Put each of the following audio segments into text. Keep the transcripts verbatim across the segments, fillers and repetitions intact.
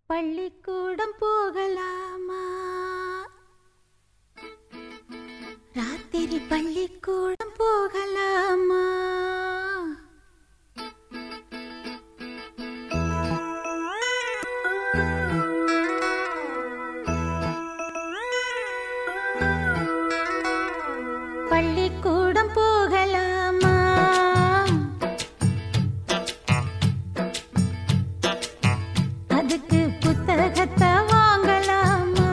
பள்ளிக்கூடம் போகலாமா? ராத்திரி பள்ளிக்கூடம் போகலாமா? பள்ளிக்கூடம் போகலாமா? அதுக்கு புத்தகத்தை வாங்கலாமா?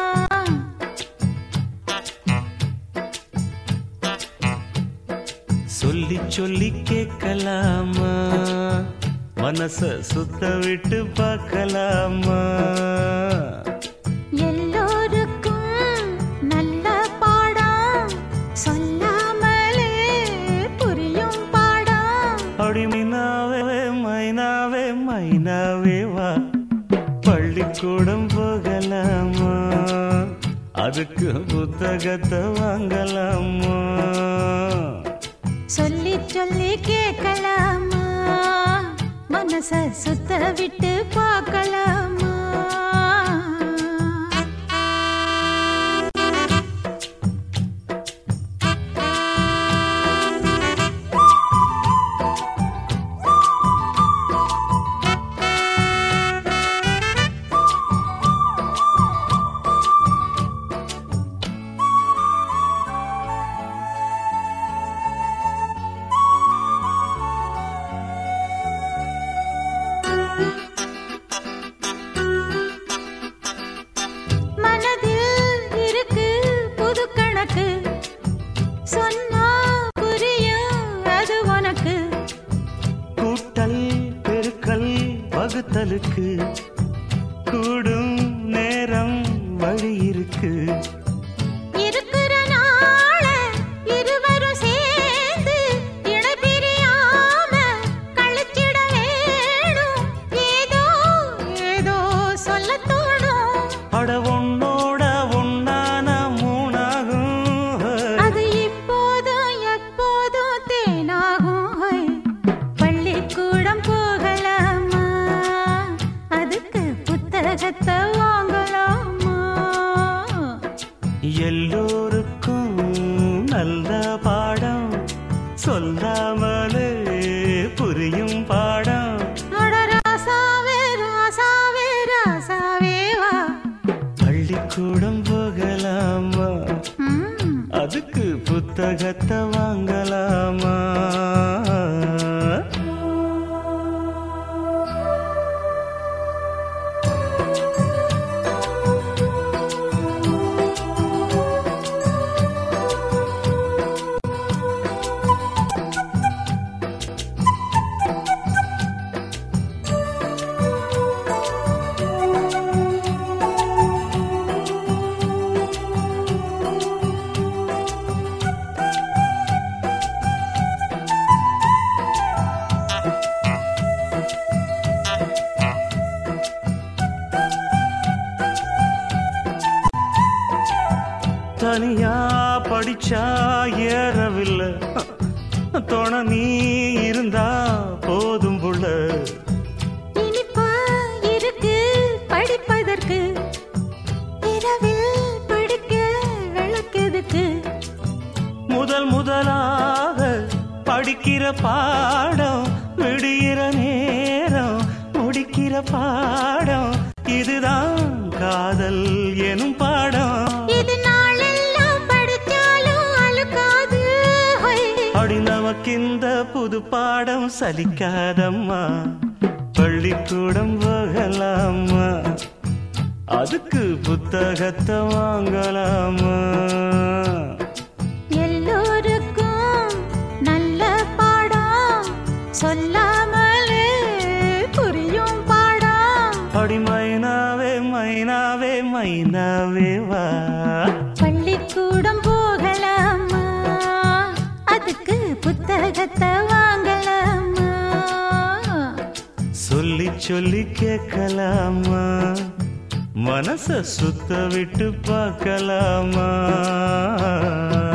சொல்லி சொல்லி கேட்கலாமா? மனச சுத்த விட்டு பார்க்கலாமா? எல்லோருக்கும் நல்ல பாடம் சொல்லாமலே புரியும் பாடம். அப்படி மைனாவே மைனாவே மைனாவே வா, பள்ளிக்கூடம் போகலாமா? அதுக்கு புத்தகத்தை வாங்கலாமா? சொல்லி சொல்லி கேட்கலாமா? மனச சுத்த விட்டு பார்க்கலாமா? மனதில் இருக்கு புது கணக்கு, சொன்னா புரியும் அது உனக்கு. கூட்டல் பெருக்கல் வகுத்தலுக்கு கூடும் நேரம் வழி இருக்கு. இருக்கிற நாள இருவரும் சேர்ந்து இணை பிரியாம கழிச்சிட வேணும். ஏதோ ஏதோ சொல்ல தோணும். அட உன்னோட உன்னான மூணாகும். அது இப்போதும் எப்போதும் தேனாகும். ஹை. பள்ளிக்கூடம் போகலாமா? அதுக்கு புத்தகத்தை வாங்கலாமா? எல்லோருக்கும் நல்ல பாடம் சொல்லாமலே புரியும் பாடம். அட ராசாவே ராசாவே ராசாவே வா. பள்ளிக்கூடம் போகலாமா? ம். அதுக்கு புத்தகத்தை வாங்கலாமா? தனியா படிச்சா ஏறவில்லை, துணை நீ இருந்தா போதும் புள்ள. இனிப்பா இருக்கு படிப்பதற்கு, இரவில் படிக்க விளக்குதுக்கு. முதல் முதலாக படிக்கிற பாடம் விடுகிற நேரம் முடிக்கிற பாடம். இதுதான் காதல் எனும் பாடம். இது நாளெல்லாம் படிச்சாலும் அழுக்காது. ஹை. அடி நமக்கிந்த புது பாடம் சலிக்காதம்மா? பள்ளிக்கூடம் போகலாமா? அதுக்கு புத்தகத்தை வாங்கலாமா? எல்லோருக்கும் நல்ல பாடம் சொல்லாமலே புரியும் பாடம். அடி மைனாவே மைனாவே மைனாவே வா, பள்ளிக்கூடம் போகலாமா? அதுக்கு புத்தகத்தை வாங்கலாமா? சொல்லி சொல்லி கேட்கலாமா? மனச சுத்த விட்டு பார்க்கலாமா?